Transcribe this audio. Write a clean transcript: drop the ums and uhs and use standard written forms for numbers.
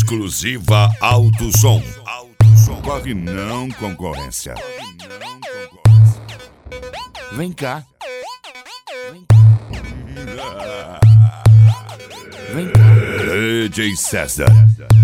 Exclusiva Alto Som. Corre não, concorrência. Vem cá. Vem cá. DJ César.